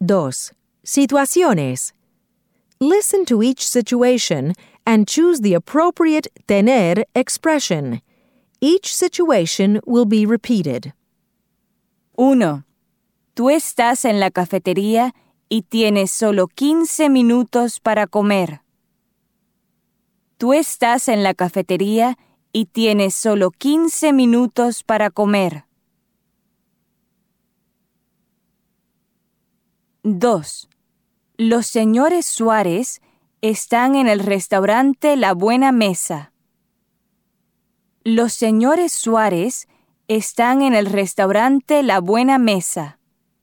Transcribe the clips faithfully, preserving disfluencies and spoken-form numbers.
Dos. Situaciones. Listen to each situation and choose the appropriate tener expression. Each situation will be repeated. Uno. Tú estás en la cafetería y tienes solo quince minutos para comer. Tú estás en la cafetería y tienes solo quince minutos para comer. Dos. Los señores Suárez están en el restaurante La Buena Mesa. Los señores Suárez están en el restaurante La Buena Mesa.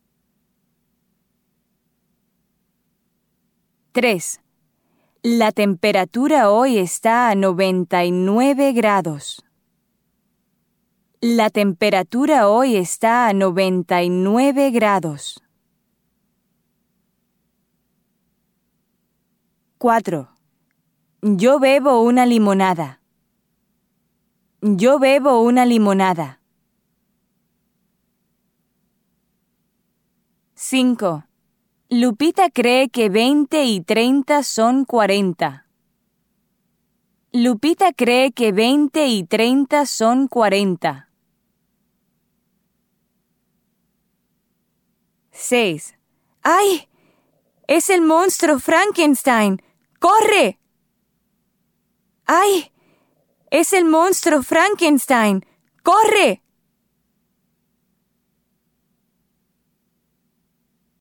Tres. La temperatura hoy está a noventa y nueve grados. La temperatura hoy está a noventa y nueve grados. Cuatro. Yo bebo una limonada. Yo bebo una limonada. Cinco. Lupita cree que veinte y treinta son cuarenta. Lupita cree que veinte y treinta son cuarenta. Seis. ¡Ay! ¡Es el monstruo Frankenstein! ¡Corre! ¡Ay! ¡Es el monstruo Frankenstein! ¡Corre!